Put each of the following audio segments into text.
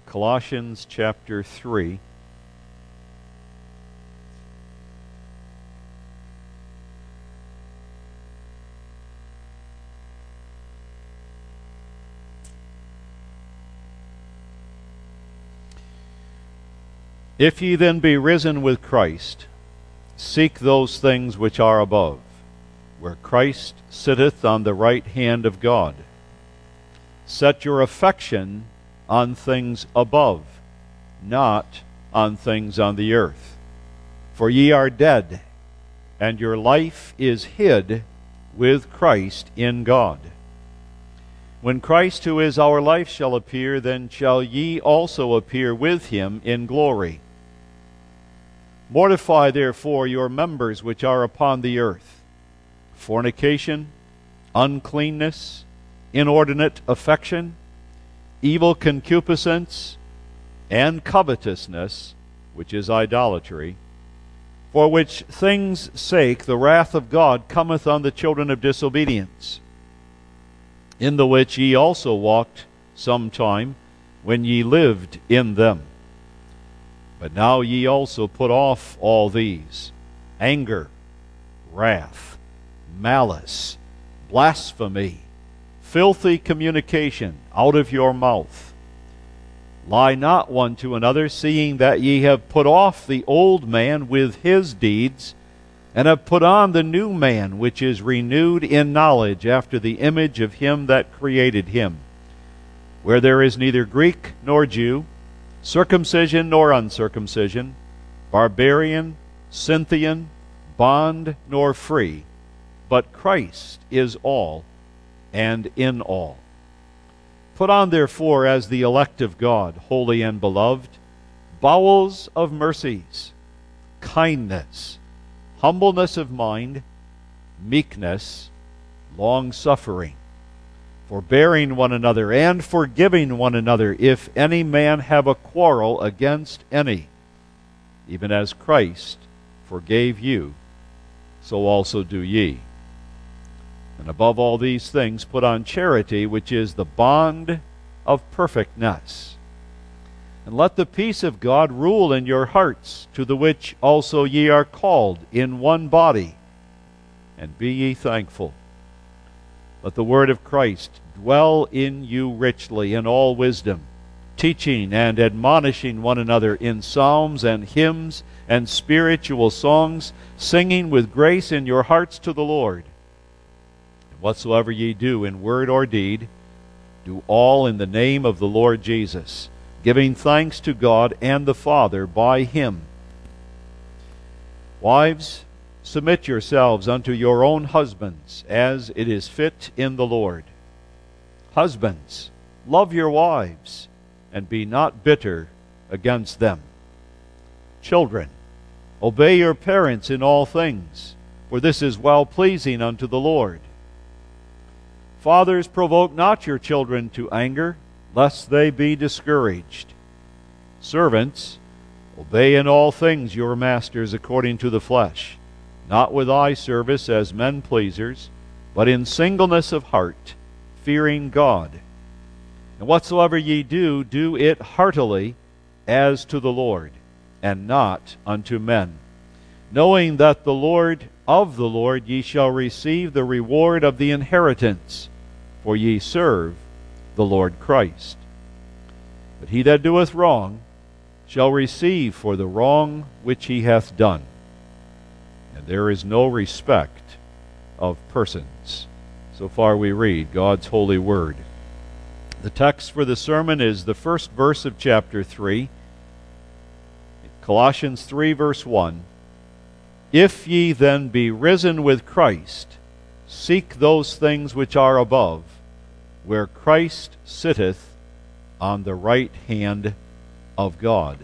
Colossians chapter 3. If ye then be risen with Christ, seek those things which are above, where Christ sitteth on the right hand of God. Set your affection on things above, not on things on the earth. For ye are dead, and your life is hid with Christ in God. When Christ, who is our life, shall appear, then shall ye also appear with him in glory. Mortify therefore your members which are upon the earth: fornication, uncleanness, inordinate affection, evil concupiscence, and covetousness, which is idolatry, for which things' sake the wrath of God cometh on the children of disobedience, in the which ye also walked sometime, when ye lived in them. But now ye also put off all these: anger, wrath, malice, blasphemy, filthy communication out of your mouth. Lie not one to another, seeing that ye have put off the old man with his deeds, and have put on the new man, which is renewed in knowledge after the image of him that created him, where there is neither Greek nor Jew, circumcision nor uncircumcision, barbarian, Scythian, bond nor free, but Christ is all, and in all. Put on therefore, as the elect of God, holy and beloved, bowels of mercies, kindness, humbleness of mind, meekness, long-suffering, forbearing one another, and forgiving one another, if any man have a quarrel against any. Even as Christ forgave you, so also do ye. And above all these things put on charity, which is the bond of perfectness. And let the peace of God rule in your hearts, to the which also ye are called in one body. And be ye thankful. Let the word of Christ dwell in you richly in all wisdom, teaching and admonishing one another in psalms and hymns and spiritual songs, singing with grace in your hearts to the Lord. And whatsoever ye do in word or deed, do all in the name of the Lord Jesus, giving thanks to God and the Father by him. Wives, submit yourselves unto your own husbands, as it is fit in the Lord. Husbands, love your wives, and be not bitter against them. Children, obey your parents in all things, for this is well-pleasing unto the Lord. Fathers, provoke not your children to anger, lest they be discouraged. Servants, obey in all things your masters according to the flesh, not with eye service as men pleasers, but in singleness of heart, fearing God. And whatsoever ye do, do it heartily, as to the Lord, and not unto men, knowing that of the Lord ye shall receive the reward of the inheritance, for ye serve the Lord Christ. But he that doeth wrong shall receive for the wrong which he hath done. And there is no respect of persons. So far we read God's holy word. The text for the sermon is the first verse of chapter 3, Colossians 3, verse 1. If ye then be risen with Christ, seek those things which are above, where Christ sitteth on the right hand of God.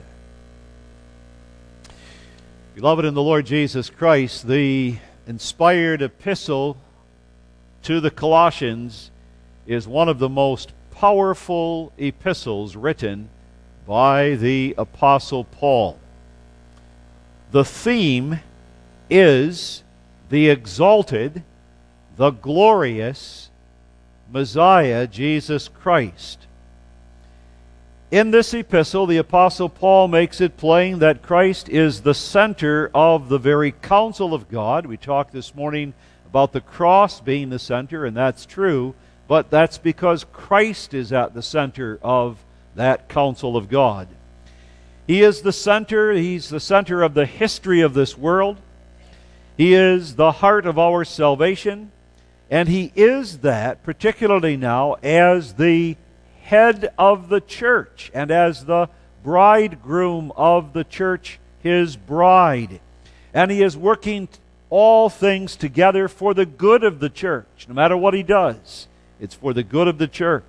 Beloved in the Lord Jesus Christ, the inspired epistle to the Colossians is one of the most powerful epistles written by the Apostle Paul. The theme is the exalted, the glorious Messiah, Jesus Christ. In this epistle, the Apostle Paul makes it plain that Christ is the center of the very counsel of God. We talked this morning about the cross being the center, and that's true, but that's because Christ is at the center of that counsel of God. He is the center. He's the center of the history of this world. He is the heart of our salvation, and He is that particularly now as the head of the church and as the bridegroom of the church, His bride. And He is working all things together for the good of the church. No matter what He does, it's for the good of the church.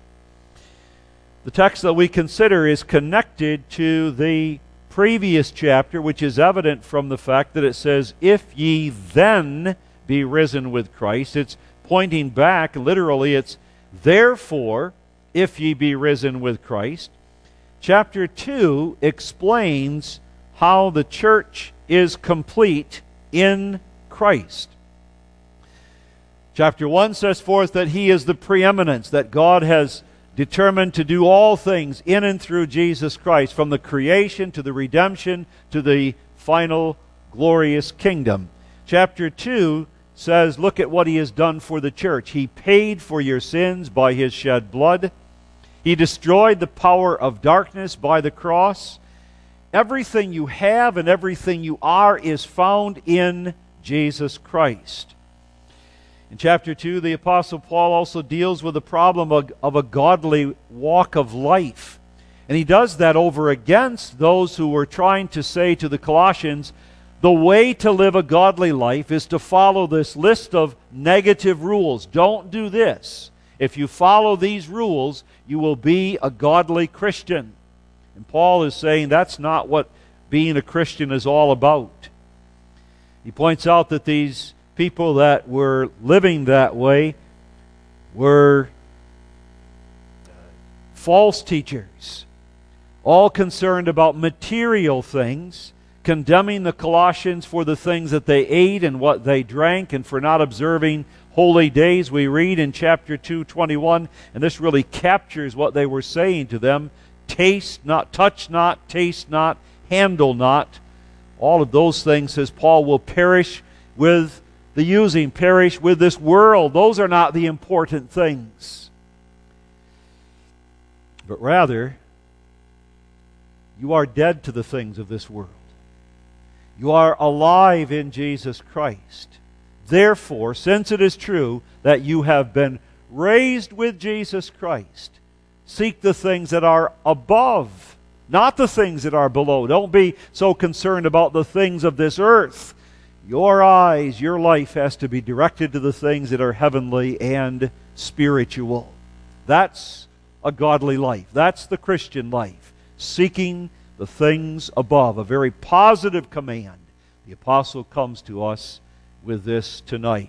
The text that we consider is connected to the previous chapter, which is evident from the fact that it says, "If ye then be risen with Christ." It's pointing back, literally, it's "Therefore, if ye be risen with Christ." Chapter 2 explains how the church is complete in Christ. Chapter 1 says forth that He is the preeminence, that God has determined to do all things in and through Jesus Christ, from the creation to the redemption to the final glorious kingdom. Chapter 2 says, look at what He has done for the church. He paid for your sins by His shed blood. He destroyed the power of darkness by the cross. Everything you have and everything you are is found in Jesus Christ. In chapter 2, the Apostle Paul also deals with the problem of a godly walk of life. And he does that over against those who were trying to say to the Colossians, the way to live a godly life is to follow this list of negative rules. Don't do this. If you follow these rules, you will be a godly Christian. And Paul is saying that's not what being a Christian is all about. He points out that these people that were living that way were false teachers, all concerned about material things, condemning the Colossians for the things that they ate and what they drank and for not observing holy days. We read in chapter 2:21, and this really captures what they were saying to them: taste not, touch not, taste not, handle not. All of those things, says Paul, will perish with the using, perish with this world. Those are not the important things. But rather, you are dead to the things of this world. You are alive in Jesus Christ. Therefore, since it is true that you have been raised with Jesus Christ, seek the things that are above, not the things that are below. Don't be so concerned about the things of this earth. Your eyes, your life has to be directed to the things that are heavenly and spiritual. That's a godly life. That's the Christian life. Seeking the things above. A very positive command. The apostle comes to us with this tonight.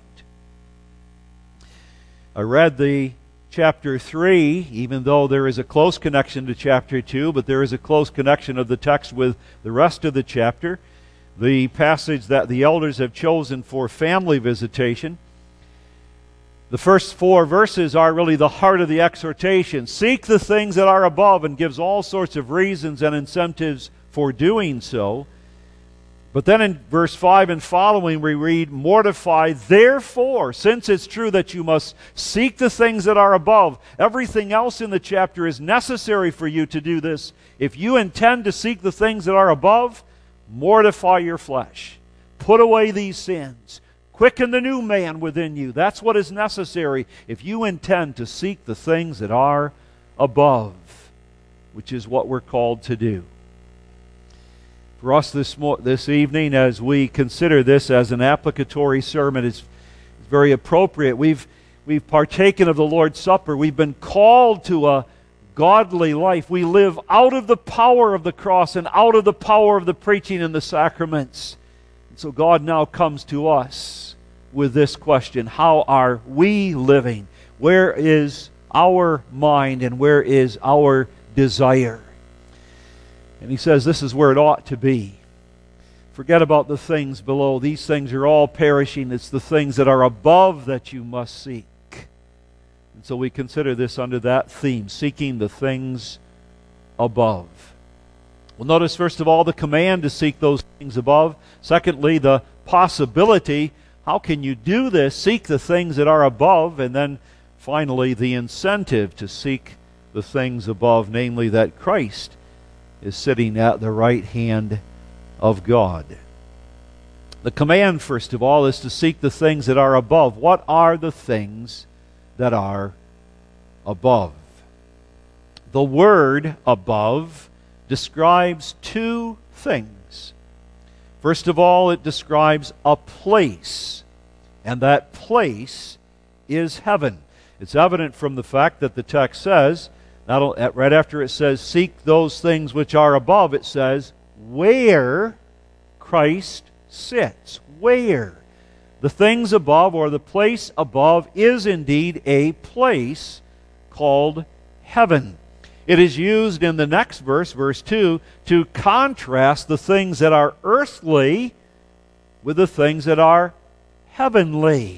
I read the chapter 3, even though there is a close connection to chapter 2, but there is a close connection of the text with the rest of the chapter. The passage that the elders have chosen for family visitation. The first 4 verses are really the heart of the exhortation. Seek the things that are above, and gives all sorts of reasons and incentives for doing so. But then in verse 5 and following we read, mortify, therefore, since it's true that you must seek the things that are above. Everything else in the chapter is necessary for you to do this. If you intend to seek the things that are above, mortify your flesh. Put away these sins. Quicken the new man within you. That's what is necessary if you intend to seek the things that are above, which is what we're called to do. For us this evening, as we consider this as an applicatory sermon, it's very appropriate. We've partaken of the Lord's Supper. We've been called to a godly life. We live out of the power of the cross and out of the power of the preaching and the sacraments. And so God now comes to us with this question: how are we living? Where is our mind and where is our desire? And he says this is where it ought to be. Forget about the things below. These things are all perishing. It's the things that are above that you must seek. And so we consider this under that theme, seeking the things above. Well, notice first of all the command to seek those things above. Secondly, the possibility. How can you do this? Seek the things that are above. And then finally, the incentive to seek the things above, namely that Christ is sitting at the right hand of God. The command, first of all, is to seek the things that are above. What are the things that are above? The word above describes two things. First of all, it describes a place, and that place is heaven. It's evident from the fact that the text says, right after it says, seek those things which are above, it says, where Christ sits. Where? The things above, or the place above, is indeed a place called heaven. It is used in the next verse, verse 2, to contrast the things that are earthly with the things that are heavenly.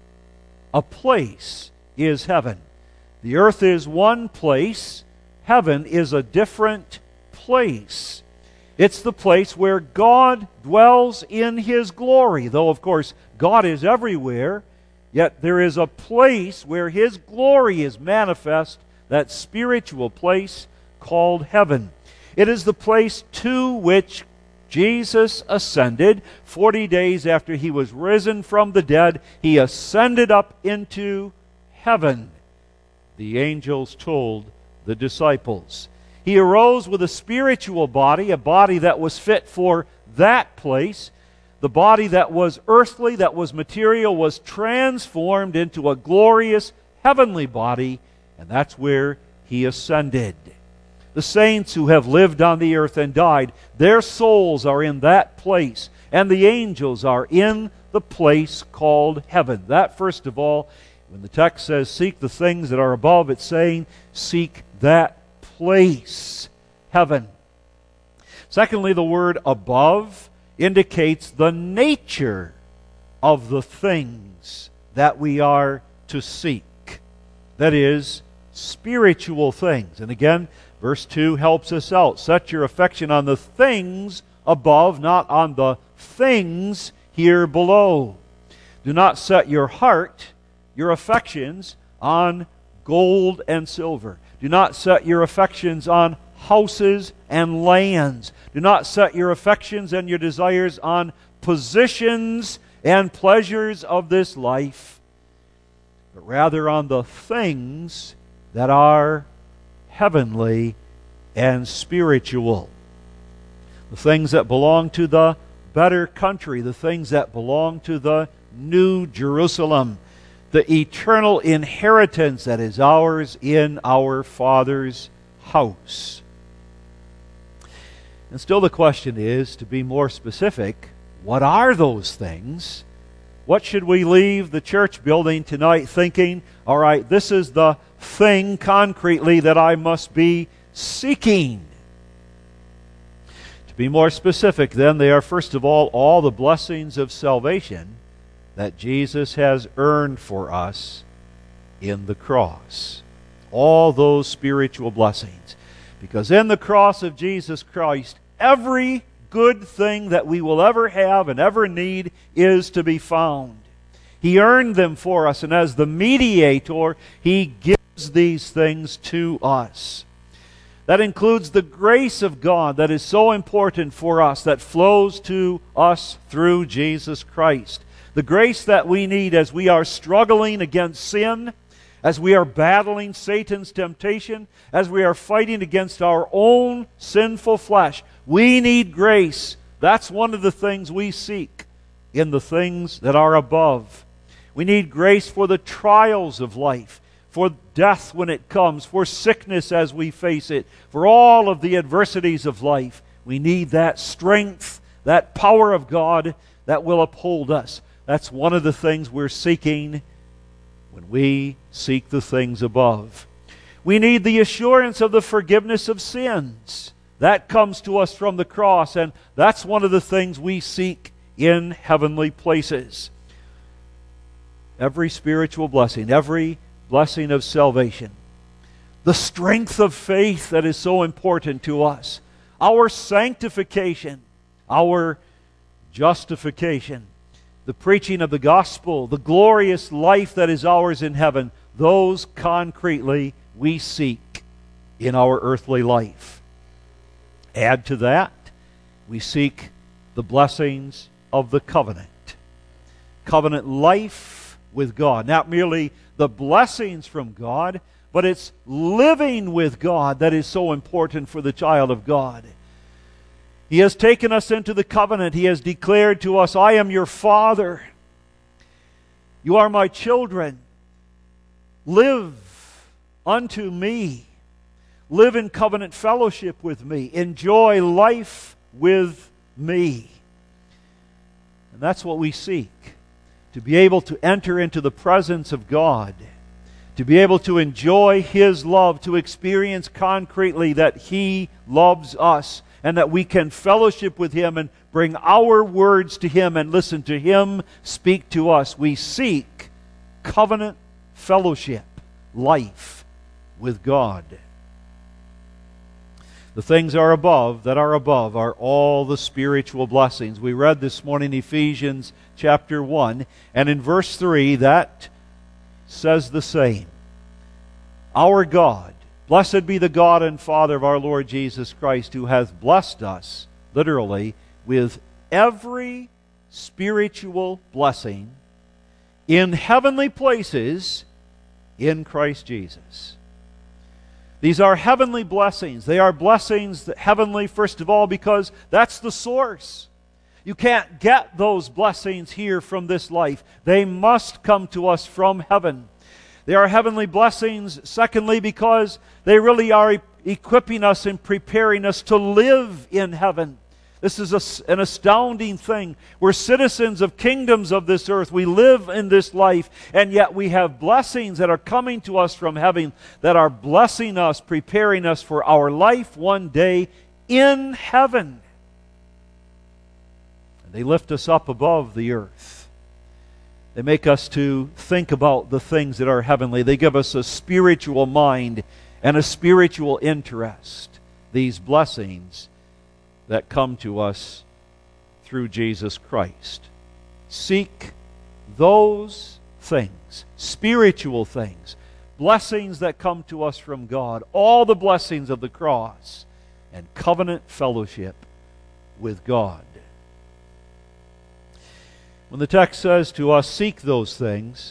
A place is heaven. The earth is one place. Heaven is a different place. It's the place where God dwells in His glory. Though, of course, God is everywhere, yet there is a place where His glory is manifest, that spiritual place called heaven. It is the place to which Jesus ascended 40 days after He was risen from the dead. He ascended up into heaven, the angels told the disciples. He arose with a spiritual body, a body that was fit for that place. The body that was earthly, that was material, was transformed into a glorious heavenly body, and that's where He ascended. The saints who have lived on the earth and died, their souls are in that place, and the angels are in the place called heaven. That, first of all, when the text says, seek the things that are above, it's saying, seek that place, heaven. Secondly, the word above indicates the nature of the things that we are to seek. That is, spiritual things. And again, verse 2 helps us out. Set your affection on the things above, not on the things here below. Do not set your heart, your affections, on gold and silver. Do not set your affections on houses and lands. Do not set your affections and your desires on positions and pleasures of this life, but rather on the things that are heavenly and spiritual. The things that belong to the better country, the things that belong to the New Jerusalem, the eternal inheritance that is ours in our Father's house. And still the question is, to be more specific, what are those things? What should we leave the church building tonight thinking, all right, this is the thing concretely that I must be seeking? To be more specific, then, they are first of all the blessings of salvation that Jesus has earned for us in the cross. All those spiritual blessings. Because in the cross of Jesus Christ, every good thing that we will ever have and ever need is to be found. He earned them for us, and as the mediator, He gives these things to us. That includes the grace of God that is so important for us, that flows to us through Jesus Christ. The grace that we need as we are struggling against sin, as we are battling Satan's temptation, as we are fighting against our own sinful flesh. We need grace. That's one of the things we seek in the things that are above. We need grace for the trials of life, for death when it comes, for sickness as we face it, for all of the adversities of life. We need that strength, that power of God that will uphold us. That's one of the things we're seeking when we seek the things above. We need the assurance of the forgiveness of sins. That comes to us from the cross, and that's one of the things we seek in heavenly places. Every spiritual blessing, every blessing of salvation. the strength of faith that is so important to us, our sanctification, our justification, the preaching of the gospel, the glorious life that is ours in heaven, those concretely we seek in our earthly life. Add to that, we seek the blessings of the covenant. Covenant life with God. Not merely the blessings from God, but it's living with God that is so important for the child of God. He has taken us into the covenant. He has declared to us, I am your Father. You are my children. Live unto me. Live in covenant fellowship with me. Enjoy life with me. And that's what we seek. To be able to enter into the presence of God. To be able to enjoy His love. To experience concretely that He loves us. And that we can fellowship with Him and bring our words to Him and listen to Him speak to us. We seek covenant fellowship, life with God. The things that are above are all the spiritual blessings. We read this morning Ephesians chapter 1, and in verse 3 that says the same. Our God, blessed be the God and Father of our Lord Jesus Christ, who hath blessed us, literally, with every spiritual blessing in heavenly places in Christ Jesus. These are heavenly blessings. They are blessings that heavenly, first of all, because that's the source. You can't get those blessings here from this life. They must come to us from heaven. They are heavenly blessings, secondly, because they really are equipping us and preparing us to live in heaven. This is an astounding thing. We're citizens of kingdoms of this earth. We live in this life, and yet we have blessings that are coming to us from heaven that are blessing us, preparing us for our life one day in heaven. And they lift us up above the earth. They make us to think about the things that are heavenly. They give us a spiritual mind and a spiritual interest. These blessings that come to us through Jesus Christ. Seek those things, spiritual things, blessings that come to us from God, all the blessings of the cross, and covenant fellowship with God. When the text says to us, seek those things,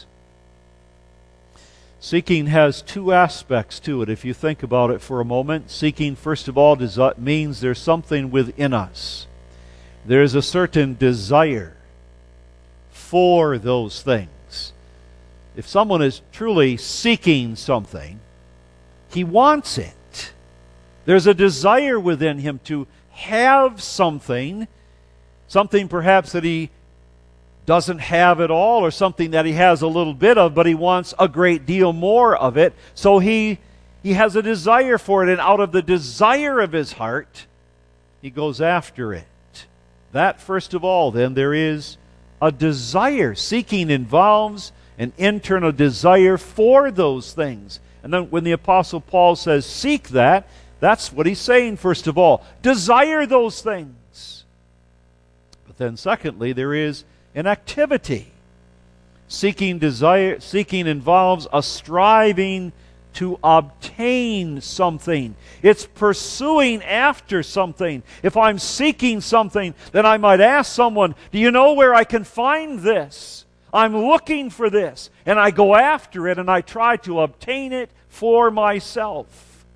seeking has two aspects to it. If you think about it for a moment, seeking, first of all, means there's something within us. There's a certain desire for those things. If someone is truly seeking something, he wants it. There's a desire within him to have something perhaps that he doesn't have it all, or something that he has a little bit of, but he wants a great deal more of it. So he has a desire for it, and out of the desire of his heart, he goes after it. That, first of all, then, there is a desire. Seeking involves an internal desire for those things. And then when the Apostle Paul says, seek that, that's what he's saying, first of all. Desire those things. But then secondly, there is an activity. Seeking involves a striving to obtain something. It's pursuing after something. If I'm seeking something, then I might ask someone, do you know where I can find this? I'm looking for this. And I go after it and I try to obtain it for myself.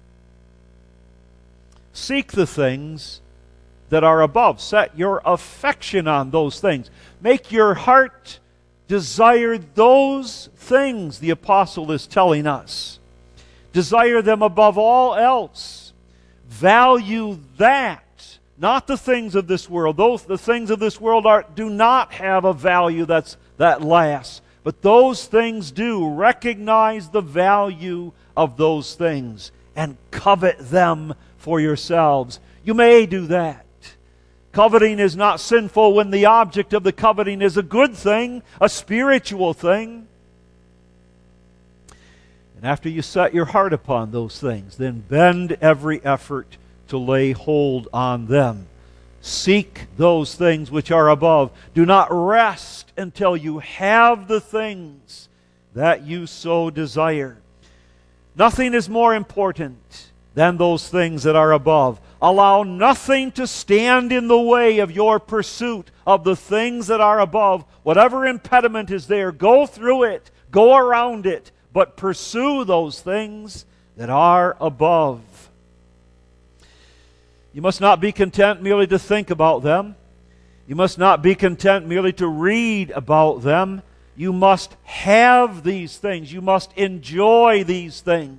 Seek the things that are above. Set your affection on those things. Make your heart desire those things, the apostle is telling us. Desire them above all else. Value that. Not the things of this world. The things of this world do not have a value that lasts. But those things do. Recognize the value of those things and covet them for yourselves. You may do that. Coveting is not sinful when the object of the coveting is a good thing, a spiritual thing. And after you set your heart upon those things, then bend every effort to lay hold on them. Seek those things which are above. Do not rest until you have the things that you so desire. Nothing is more important than those things that are above. Allow nothing to stand in the way of your pursuit of the things that are above. Whatever impediment is there, go through it, go around it, but pursue those things that are above. You must not be content merely to think about them. You must not be content merely to read about them. You must have these things. You must enjoy these things.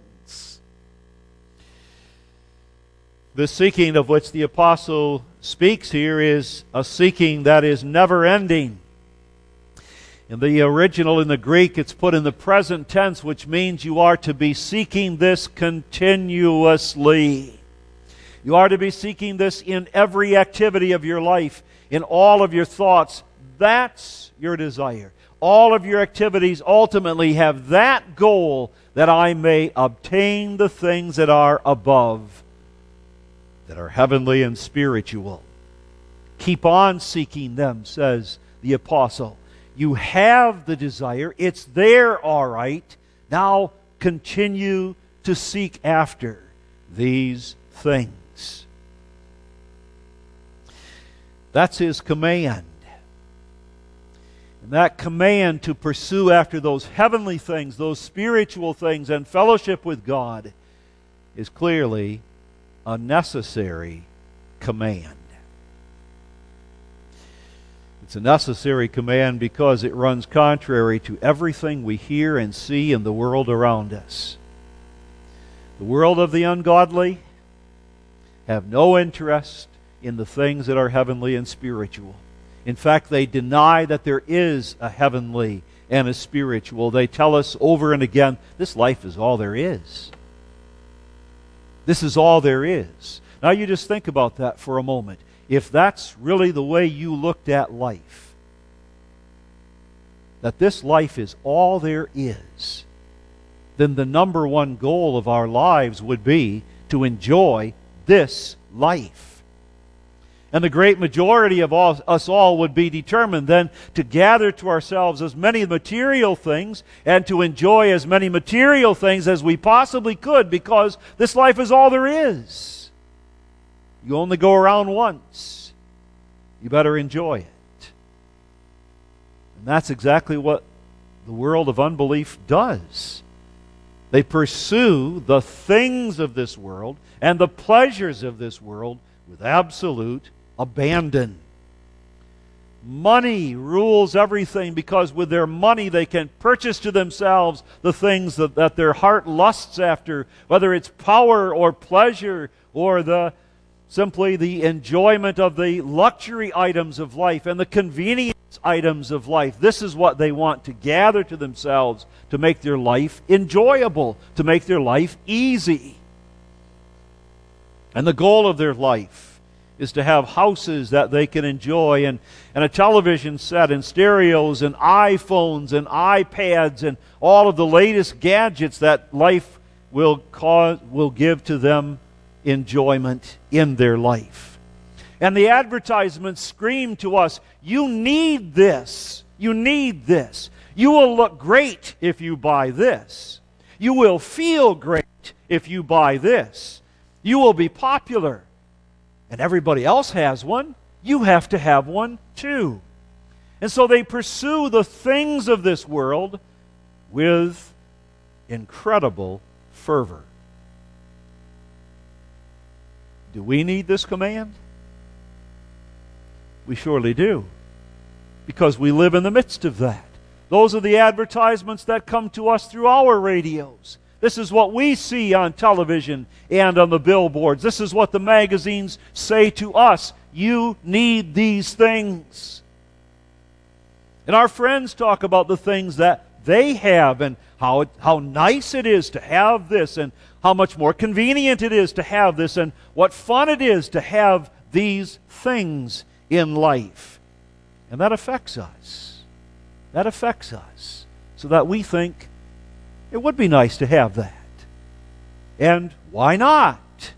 The seeking of which the apostle speaks here is a seeking that is never ending. In the original, in the Greek, it's put in the present tense, which means you are to be seeking this continuously. You are to be seeking this in every activity of your life, in all of your thoughts. That's your desire. All of your activities ultimately have that goal, that I may obtain the things that are above, that are heavenly and spiritual. Keep on seeking them, says the apostle. You have the desire. It's there, all right. Now continue to seek after these things. That's his command. And that command to pursue after those heavenly things, those spiritual things, and fellowship with God is clearly a necessary command. It's a necessary command because it runs contrary to everything we hear and see in the world around us. The world of the ungodly have no interest in the things that are heavenly and spiritual. In fact, they deny that there is a heavenly and a spiritual. They tell us over and again, this life is all there is. This is all there is. Now you just think about that for a moment. If that's really the way you looked at life, that this life is all there is, then the number one goal of our lives would be to enjoy this life. And the great majority of us all would be determined then to gather to ourselves as many material things and to enjoy as many material things as we possibly could, because this life is all there is. You only go around once. You better enjoy it. And that's exactly what the world of unbelief does. They pursue the things of this world and the pleasures of this world with absolute abandon. Money rules everything, because with their money they can purchase to themselves the things that their heart lusts after, whether it's power or pleasure or simply the enjoyment of the luxury items of life and the convenience items of life. This is what they want to gather to themselves to make their life enjoyable, to make their life easy. And the goal of their life is to have houses that they can enjoy, and a television set, and stereos, and iPhones, and iPads, and all of the latest gadgets that life will give to them enjoyment in their life. And the advertisements scream to us, you need this. You need this. You will look great if you buy this. You will feel great if you buy this. You will be popular. And everybody else has one. You have to have one too. And so they pursue the things of this world with incredible fervor. Do we need this command? We surely do, because we live in the midst of that. Those are the advertisements that come to us through our radios. This is what we see on television and on the billboards. This is what the magazines say to us. You need these things. And our friends talk about the things that they have and how nice it is to have this, and how much more convenient it is to have this, and what fun it is to have these things in life. And that affects us. That affects us. So that we think It would be nice to have that. And why not?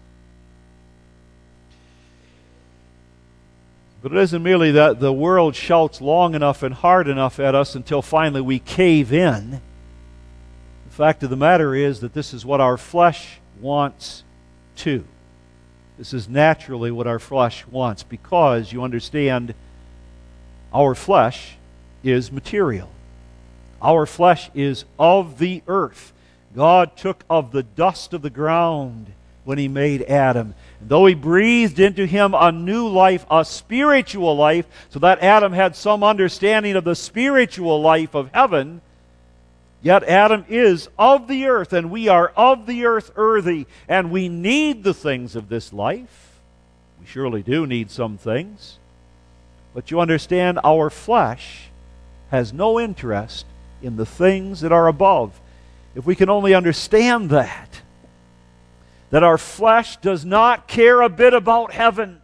But it isn't merely that the world shouts long enough and hard enough at us until finally we cave in. The fact of the matter is that this is what our flesh wants too. This is naturally what our flesh wants, because you understand, our flesh is material. Our flesh is of the earth. God took of the dust of the ground when He made Adam. And though He breathed into him a new life, a spiritual life, so that Adam had some understanding of the spiritual life of heaven, yet Adam is of the earth, and we are of the earth earthy, and we need the things of this life. We surely do need some things. But you understand, our flesh has no interest in the things that are above. If we can only understand that our flesh does not care a bit about heaven,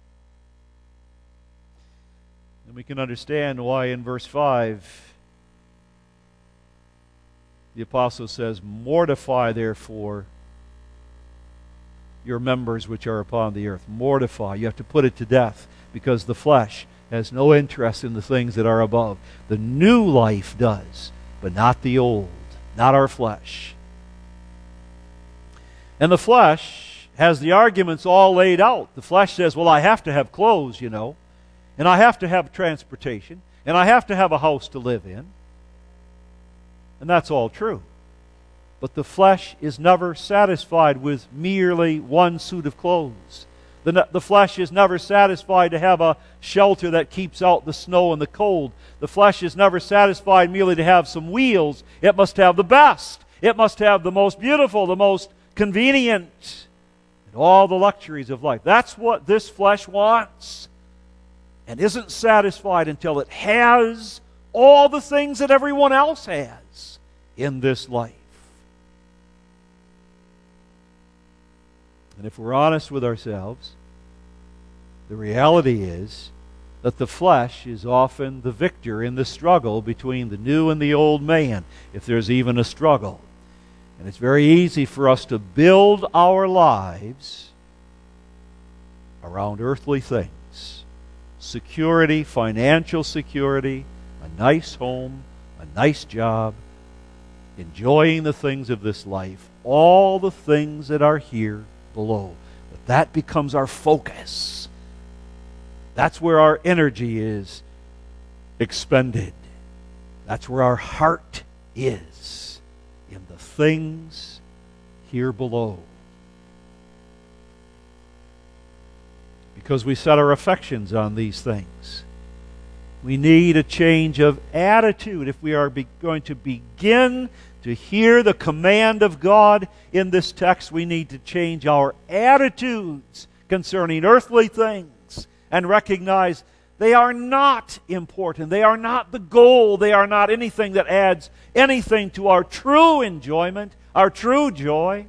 then we can understand why in verse 5 the apostle says, "Mortify therefore your members which are upon the earth." Mortify. You have to put it to death, because the flesh has no interest in the things that are above. The new life does, but not the old, not our flesh. And the flesh has the arguments all laid out. The flesh says, well, I have to have clothes, you know, and I have to have transportation, and I have to have a house to live in. And that's all true. But the flesh is never satisfied with merely one suit of clothes. The flesh is never satisfied to have a shelter that keeps out the snow and the cold. The flesh is never satisfied merely to have some wheels. It must have the best. It must have the most beautiful, the most convenient, and all the luxuries of life. That's what this flesh wants, and isn't satisfied until it has all the things that everyone else has in this life. And if we're honest with ourselves, the reality is that the flesh is often the victor in the struggle between the new and the old man, if there's even a struggle. And it's very easy for us to build our lives around earthly things. Security, financial security, a nice home, a nice job, enjoying the things of this life, all the things that are here below. But that becomes our focus. That's where our energy is expended. That's where our heart is, in the things here below. Because we set our affections on these things. We need a change of attitude if we are going to begin to hear the command of God in this text. We need to change our attitudes concerning earthly things and recognize they are not important. They are not the goal. They are not anything that adds anything to our true enjoyment, our true joy.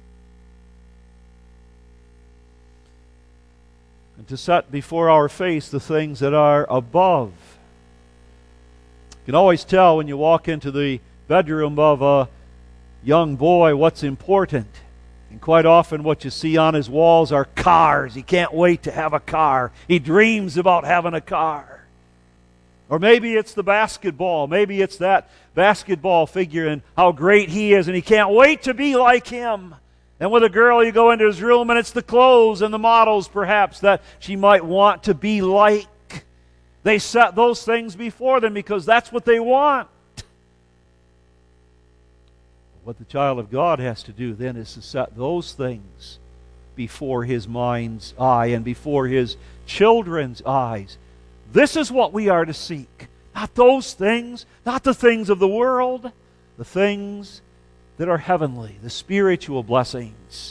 And to set before our face the things that are above. You can always tell when you walk into the bedroom of a young boy what's important. And quite often what you see on his walls are cars. He can't wait to have a car. He dreams about having a car. Or maybe it's the basketball. Maybe it's that basketball figure and how great he is, and he can't wait to be like him. And with a girl, you go into his room and it's the clothes and the models perhaps that she might want to be like. They set those things before them because that's what they want. What the child of God has to do then is to set those things before his mind's eye and before his children's eyes. This is what we are to seek. Not those things, not the things of the world, the things that are heavenly, the spiritual blessings.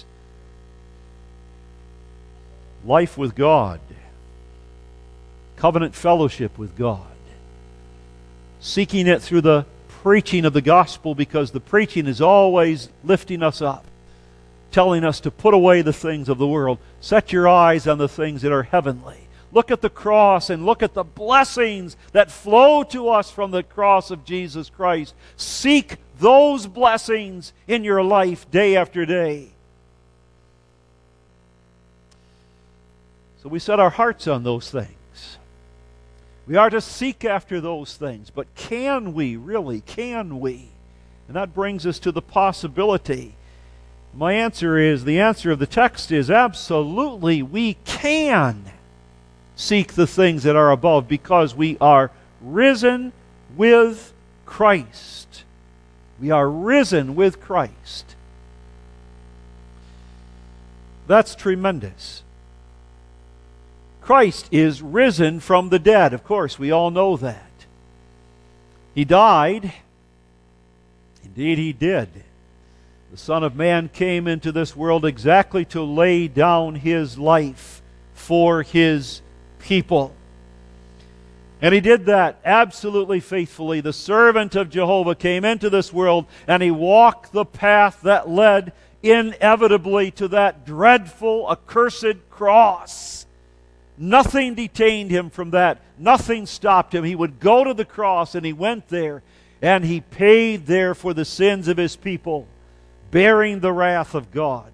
Life with God, covenant fellowship with God, seeking it through the preaching of the gospel, because the preaching is always lifting us up, telling us to put away the things of the world. Set your eyes on the things that are heavenly. Look at the cross and look at the blessings that flow to us from the cross of Jesus Christ. Seek those blessings in your life day after day. So we set our hearts on those things. We are to seek after those things. But can we, really, can we? And that brings us to the possibility. My answer is, the answer of the text is absolutely we can seek the things that are above because we are risen with Christ. We are risen with Christ. That's tremendous. Christ is risen from the dead. Of course, we all know that. He died. Indeed, He did. The Son of Man came into this world exactly to lay down His life for His people. And He did that absolutely faithfully. The servant of Jehovah came into this world and He walked the path that led inevitably to that dreadful, accursed cross. Nothing detained Him from that. Nothing stopped Him. He would go to the cross, and He went there, and He paid there for the sins of His people, bearing the wrath of God.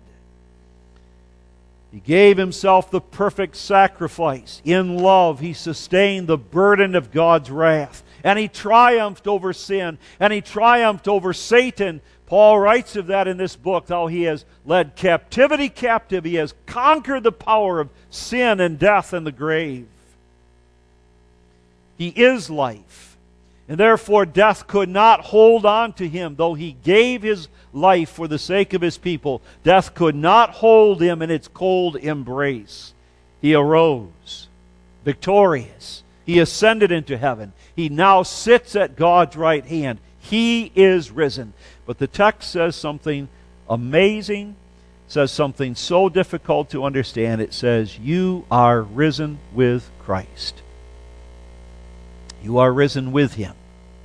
He gave Himself the perfect sacrifice. In love, He sustained the burden of God's wrath. And He triumphed over sin, and He triumphed over Satan. Paul writes of that in this book, how He has led captivity captive. He has conquered the power of sin and death and the grave. He is life. And therefore death could not hold on to Him. Though He gave His life for the sake of His people, death could not hold Him in its cold embrace. He arose victorious. He ascended into heaven. He now sits at God's right hand. He is risen. But the text says something amazing, says something so difficult to understand. It says, you are risen with Christ. You are risen with Him.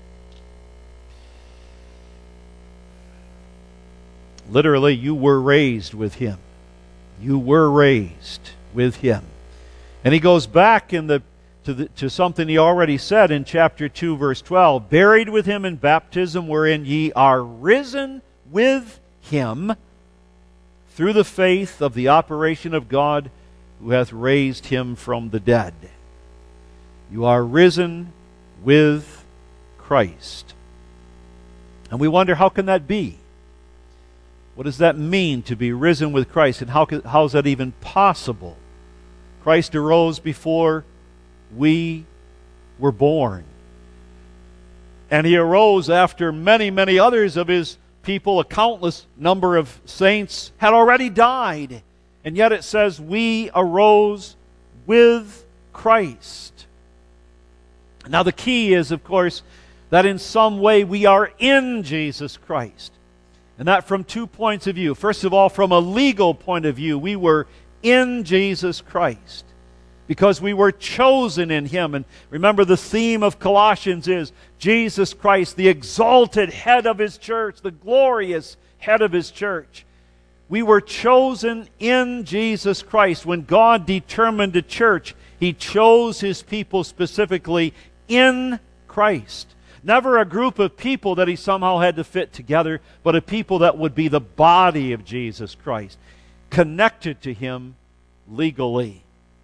Literally, you were raised with Him. You were raised with Him. And he goes back to something he already said in chapter 2, verse 12. Buried with Him in baptism, wherein ye are risen with Him through the faith of the operation of God, who hath raised Him from the dead. You are risen with Christ. And we wonder, how can that be? What does that mean to be risen with Christ? And how is that even possible? Christ arose before we were born. And He arose after many, many others of His people. A countless number of saints had already died. And yet it says we arose with Christ. Now the key is, of course, that in some way we are in Jesus Christ. And that from 2 points of view. First of all, from a legal point of view, we were in Jesus Christ because we were chosen in Him. And remember, the theme of Colossians is Jesus Christ, the exalted head of His church, the glorious head of His church. We were chosen in Jesus Christ. When God determined a church, He chose His people specifically in Christ. Never a group of people that He somehow had to fit together, but a people that would be the body of Jesus Christ, connected to Him legally.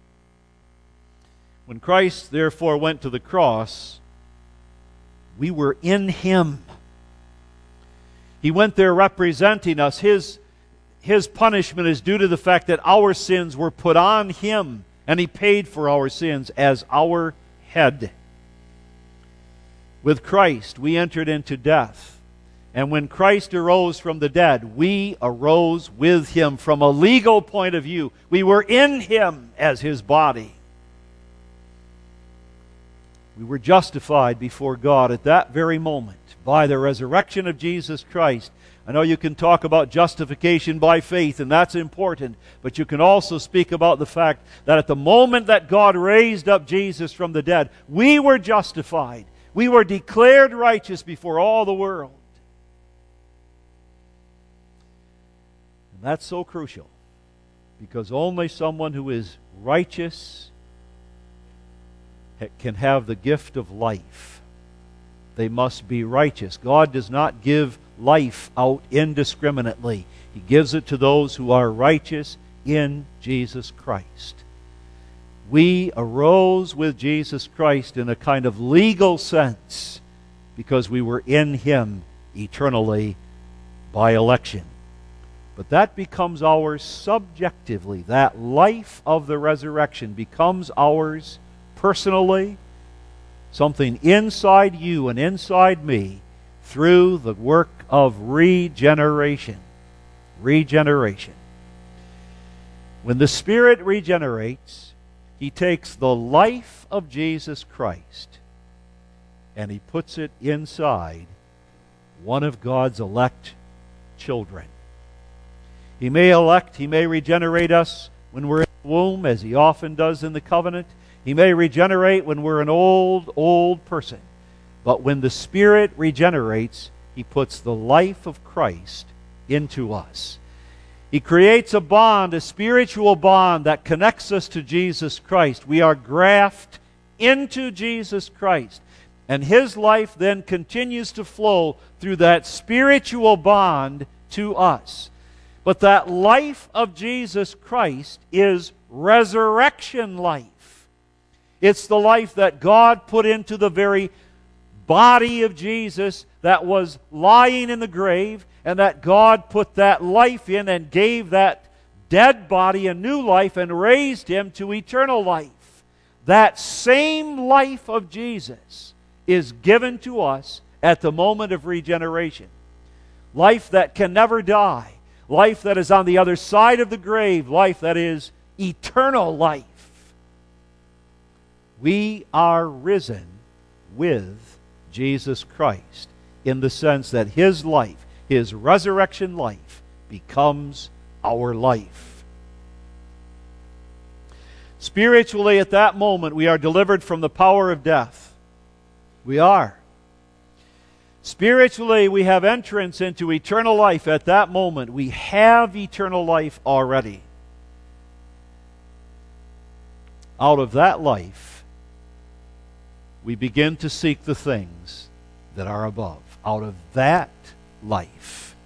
When Christ therefore went to the cross, we were in Him. He went there representing us. His punishment is due to the fact that our sins were put on Him, and He paid for our sins as our head. With Christ, we entered into death. And when Christ arose from the dead, we arose with Him from a legal point of view. We were in Him as His body. We were justified before God at that very moment by the resurrection of Jesus Christ. I know you can talk about justification by faith, and that's important, but you can also speak about the fact that at the moment that God raised up Jesus from the dead, we were justified. We were declared righteous before all the world. And that's so crucial, because only someone who is righteous can have the gift of life, they must be righteous. God does not give life out indiscriminately. He gives it to those who are righteous in Jesus Christ. We arose with Jesus Christ in a kind of legal sense because we were in Him eternally by election. But that becomes ours subjectively. That life of the resurrection becomes ours personally, something inside you and inside me through the work of regeneration. Regeneration. When the Spirit regenerates, He takes the life of Jesus Christ and He puts it inside one of God's elect children. He may regenerate us when we're in the womb, as He often does in the covenant. He may regenerate when we're an old person. But when the Spirit regenerates, He puts the life of Christ into us. He creates a bond, a spiritual bond that connects us to Jesus Christ. We are grafted into Jesus Christ. And His life then continues to flow through that spiritual bond to us. But that life of Jesus Christ is resurrection life. It's the life that God put into the very body of Jesus that was lying in the grave, and that God put that life in and gave that dead body a new life and raised Him to eternal life. That same life of Jesus is given to us at the moment of regeneration. Life that can never die. Life that is on the other side of the grave. Life that is eternal life. We are risen with Jesus Christ in the sense that His life, His resurrection life, becomes our life. Spiritually, at that moment, we are delivered from the power of death. We are. Spiritually, we have entrance into eternal life at that moment. We have eternal life already. Out of that life, we begin to seek the things that are above. Out of that life.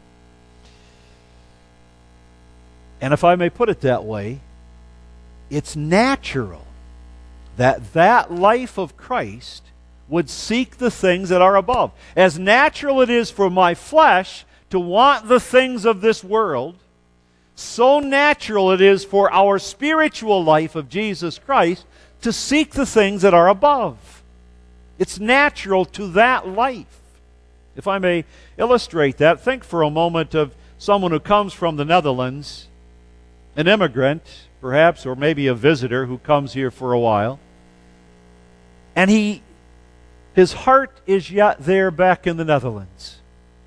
And if I may put it that way, it's natural that that life of Christ would seek the things that are above. As natural it is for my flesh to want the things of this world, so natural it is for our spiritual life of Jesus Christ to seek the things that are above. It's natural to that life. If I may illustrate that, think for a moment of someone who comes from the Netherlands, an immigrant, perhaps, or maybe a visitor who comes here for a while, and his heart is yet there back in the Netherlands.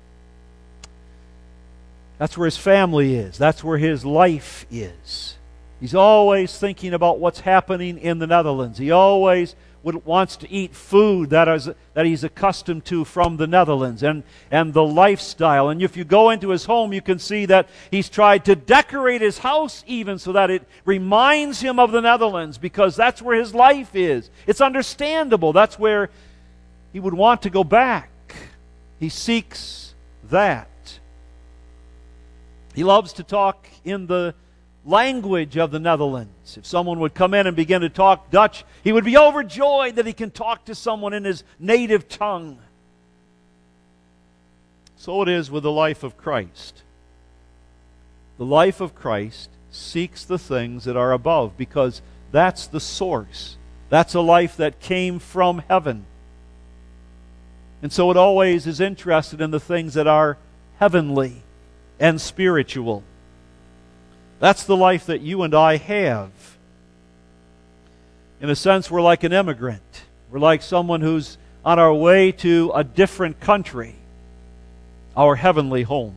That's where his family is. That's where his life is. He's always thinking about what's happening in the Netherlands. He always wants to eat food that he's accustomed to from the Netherlands and the lifestyle. And if you go into his home, you can see that he's tried to decorate his house even so that it reminds him of the Netherlands, because that's where his life is. It's understandable. That's where he would want to go back. He seeks that. He loves to talk in the language of the Netherlands. If someone would come in and begin to talk Dutch, he would be overjoyed that he can talk to someone in his native tongue. So it is with the life of Christ. The life of Christ seeks the things that are above, because that's the source. That's a life that came from heaven. And so it always is interested in the things that are heavenly and spiritual. That's the life that you and I have. In a sense, we're like an immigrant. We're like someone who's on our way to a different country, our heavenly home.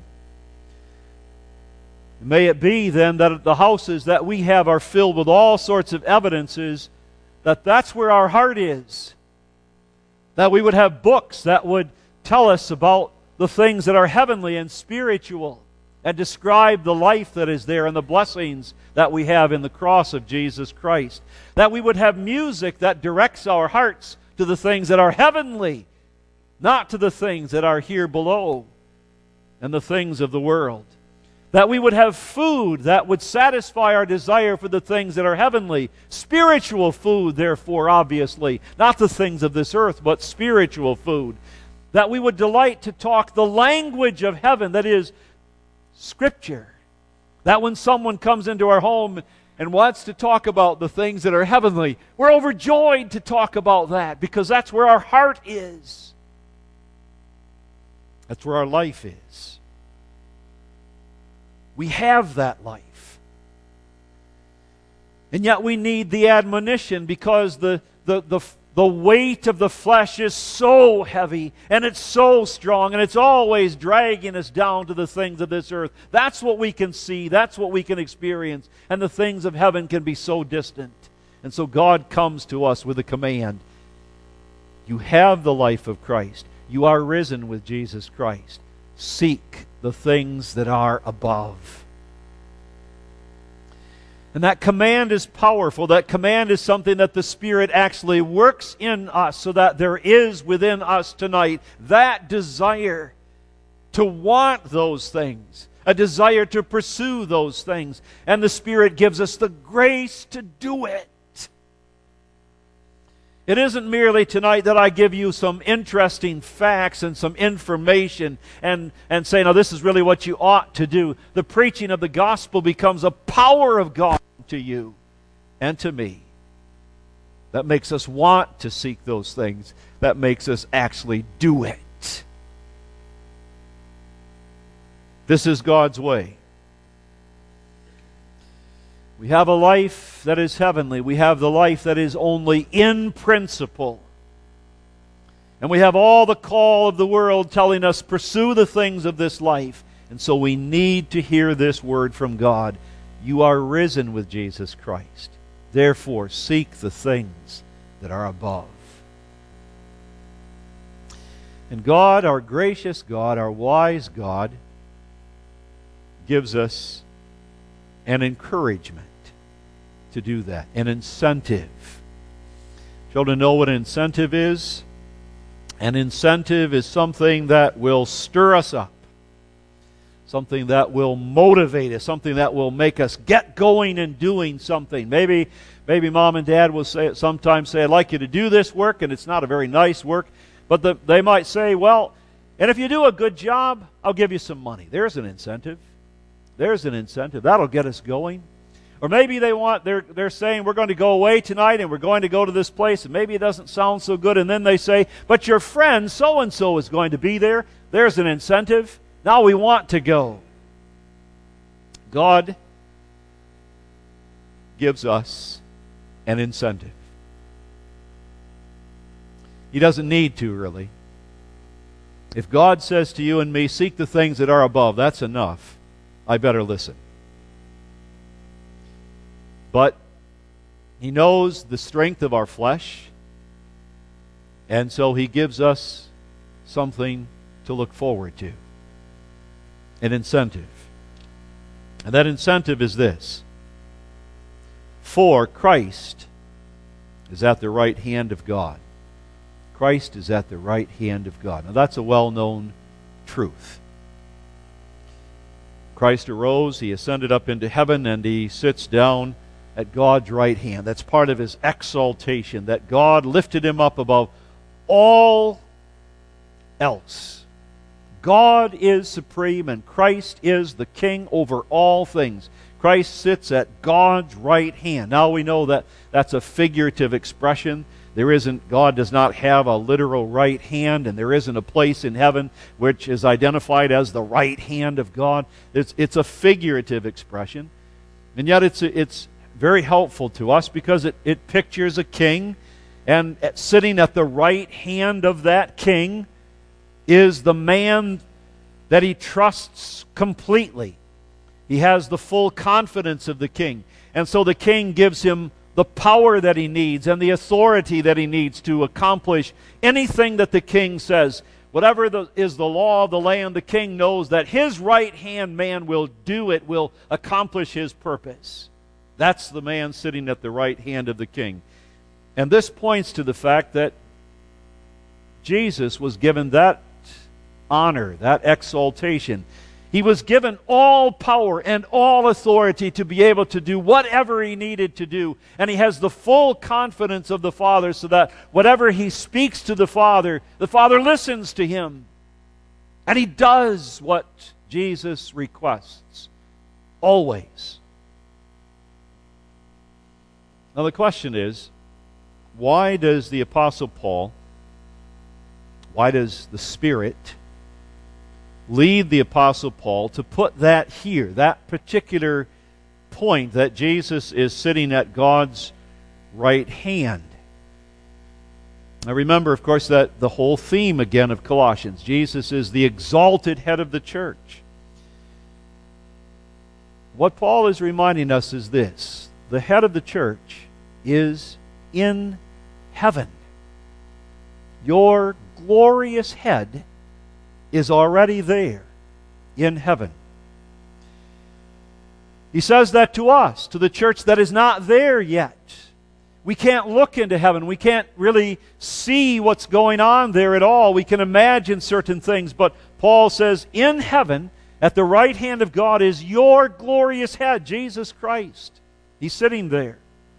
May it be then that the houses that we have are filled with all sorts of evidences that that's where our heart is. That we would have books that would tell us about the things that are heavenly and spiritual. and describe the life that is there and the blessings that we have in the cross of Jesus Christ. That we would have music that directs our hearts to the things that are heavenly, not to the things that are here below and the things of the world. That we would have food that would satisfy our desire for the things that are heavenly. Spiritual food, therefore, obviously. Not the things of this earth, but spiritual food. That we would delight to talk the language of heaven, that is, Scripture. That when someone comes into our home and wants to talk about the things that are heavenly, we're overjoyed to talk about that, because that's where our heart is. That's where our life is. We have that life. And yet we need the admonition, because the weight of the flesh is so heavy and it's so strong and it's always dragging us down to the things of this earth. That's what we can see. That's what we can experience. And the things of heaven can be so distant. And so God comes to us with a command. You have the life of Christ. You are risen with Jesus Christ. Seek the things that are above. And that command is powerful. That command is something that the Spirit actually works in us, so that there is within us tonight that desire to want those things, a desire to pursue those things. And the Spirit gives us the grace to do it. It isn't merely tonight that I give you some interesting facts and some information and say, now this is really what you ought to do. The preaching of the gospel becomes a power of God to you and to me that makes us want to seek those things, that makes us actually do it. This is God's way. We have a life that is heavenly. We have the life that is only in principle. And we have all the call of the world telling us, pursue the things of this life. And so we need to hear this word from God. You are risen with Jesus Christ. Therefore, seek the things that are above. And God, our gracious God, our wise God, gives us an encouragement to do that, an incentive. Children know what an incentive is? An incentive is something that will stir us up, something that will motivate us, something that will make us get going and doing something. Maybe mom and dad will sometimes say, I'd like you to do this work, and it's not a very nice work, but they might say, well, and if you do a good job, I'll give you some money. There's an incentive. There's an incentive. That'll get us going. Or maybe they're saying, we're going to go away tonight and we're going to go to this place, and maybe it doesn't sound so good, and then they say, but your friend so-and-so is going to be there. There's an incentive. Now we want to go. God gives us an incentive. He doesn't need to, really. If God says to you and me, seek the things that are above, that's enough. I better listen. But He knows the strength of our flesh, and so He gives us something to look forward to. An incentive. And that incentive is this. For Christ is at the right hand of God. Christ is at the right hand of God. Now that's a well-known truth. Christ arose, He ascended up into heaven, and He sits down at God's right hand. That's part of His exaltation, that God lifted Him up above all else. God is supreme, and Christ is the King over all things. Christ sits at God's right hand. Now we know that that's a figurative expression. God does not have a literal right hand, and there isn't a place in heaven which is identified as the right hand of God. It's a figurative expression. And yet it's very helpful to us, because it pictures a king, and sitting at the right hand of that king is the man that he trusts completely. He has the full confidence of the king. And so the king gives him the power that he needs and the authority that he needs to accomplish anything that the king says. whatever is the law of the land, the king knows that his right-hand man will do it, will accomplish his purpose. That's the man sitting at the right hand of the king. And this points to the fact that Jesus was given that honor, that exaltation. He was given all power and all authority to be able to do whatever he needed to do. And he has the full confidence of the Father, so that whatever he speaks to the Father listens to him. And he does what Jesus requests. Always. Now the question is, why does the Apostle Paul, why does the Spirit lead the Apostle Paul to put that here, that particular point that Jesus is sitting at God's right hand? Now remember, of course, that the whole theme again of Colossians, Jesus is the exalted head of the church. What Paul is reminding us is this: the head of the church is in heaven. Your glorious head is already there in heaven. He says that to us, to the church that is not there yet. We can't look into heaven. We can't really see what's going on there at all. We can imagine certain things, but Paul says, in heaven, at the right hand of God, is your glorious head, Jesus Christ. He's sitting there.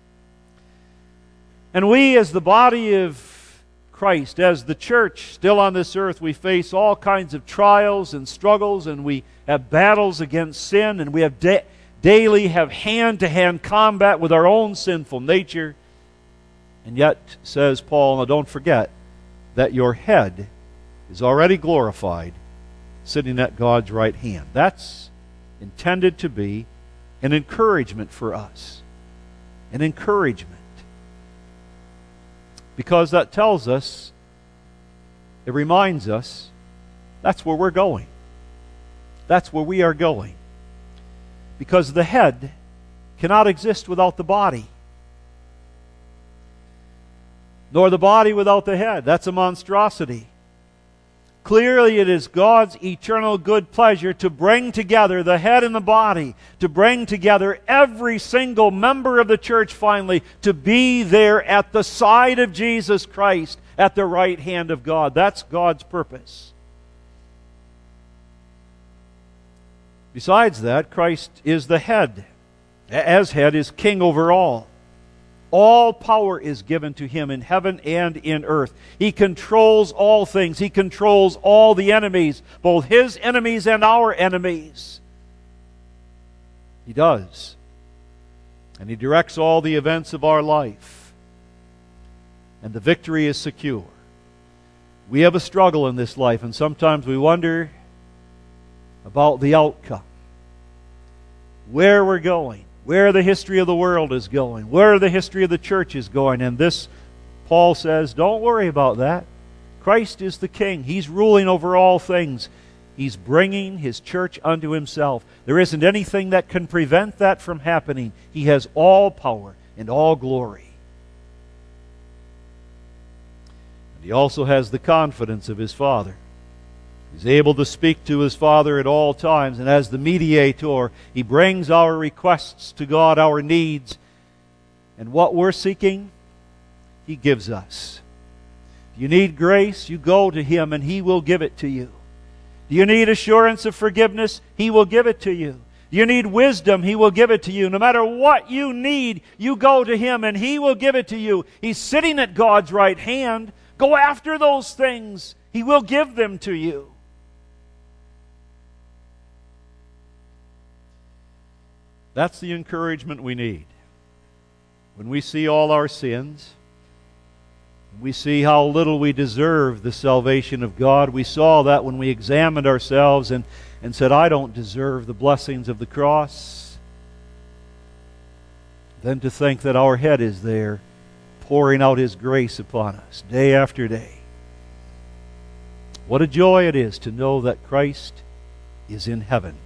And we, as the body of Christ, as the church still on this earth, we face all kinds of trials and struggles, and we have battles against sin, and we have daily have hand-to-hand combat with our own sinful nature. And yet, says Paul, now don't forget that your head is already glorified, sitting at God's right hand. That's intended to be an encouragement for us. An encouragement. Because that tells us, it reminds us, that's where we're going. That's where we are going. Because the head cannot exist without the body. Nor the body without the head. That's a monstrosity. Clearly it is God's eternal good pleasure to bring together the head and the body, to bring together every single member of the church finally, to be there at the side of Jesus Christ, at the right hand of God. That's God's purpose. Besides that, Christ is the head. As head is king over all. All power is given to him in heaven and in earth. He controls all things. He controls all the enemies, both his enemies and our enemies. He does. And he directs all the events of our life. And the victory is secure. We have a struggle in this life, and sometimes we wonder about the outcome. Where we're going. Where the history of the world is going, where the history of the church is going. And this, Paul says, don't worry about that. Christ is the king. He's ruling over all things. He's bringing his church unto himself. There isn't anything that can prevent that from happening. He has all power and all glory. And he also has the confidence of his Father. He's able to speak to his Father at all times, and as the mediator, he brings our requests to God, our needs, and what we're seeking, he gives us. If you need grace, you go to him and he will give it to you. Do you need assurance of forgiveness? He will give it to you. Do you need wisdom? He will give it to you. No matter what you need, you go to him and he will give it to you. He's sitting at God's right hand. Go after those things. He will give them to you. That's the encouragement we need. When we see all our sins, we see how little we deserve the salvation of God. We saw that when we examined ourselves and said, I don't deserve the blessings of the cross. Then to think that our head is there, pouring out his grace upon us day after day. What a joy it is to know that Christ is in heaven.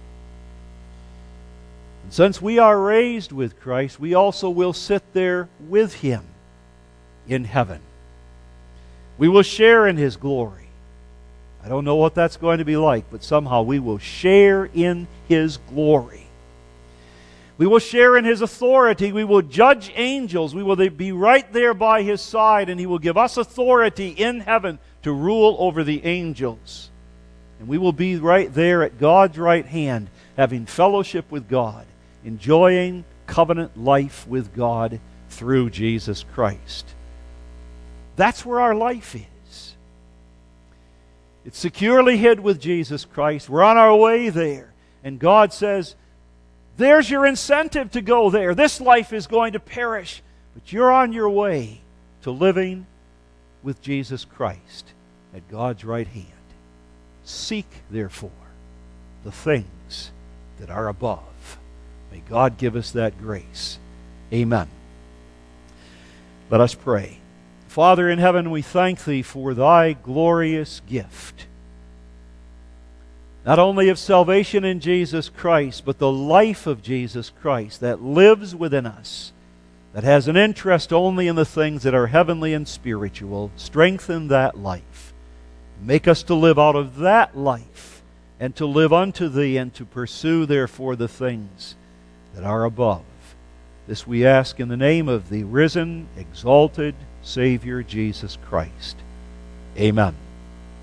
Since we are raised with Christ, we also will sit there with him in heaven. We will share in his glory. I don't know what that's going to be like, but somehow we will share in His glory. We will share in His authority. We will judge angels. We will be right there by His side, and He will give us authority in heaven to rule over the angels. And we will be right there at God's right hand, having fellowship with God, enjoying covenant life with God through Jesus Christ. That's where our life is. It's securely hid with Jesus Christ. We're on our way there. And God says, there's your incentive to go there. This life is going to perish, but you're on your way to living with Jesus Christ at God's right hand. Seek, therefore, the things that are above. May God give us that grace. Amen. Let us pray. Father in heaven, we thank Thee for Thy glorious gift, not only of salvation in Jesus Christ, but the life of Jesus Christ that lives within us, that has an interest only in the things that are heavenly and spiritual. Strengthen that life. Make us to live out of that life, and to live unto Thee, and to pursue, therefore, the things that are above. This we ask in the name of the risen, exalted Savior, Jesus Christ. Amen.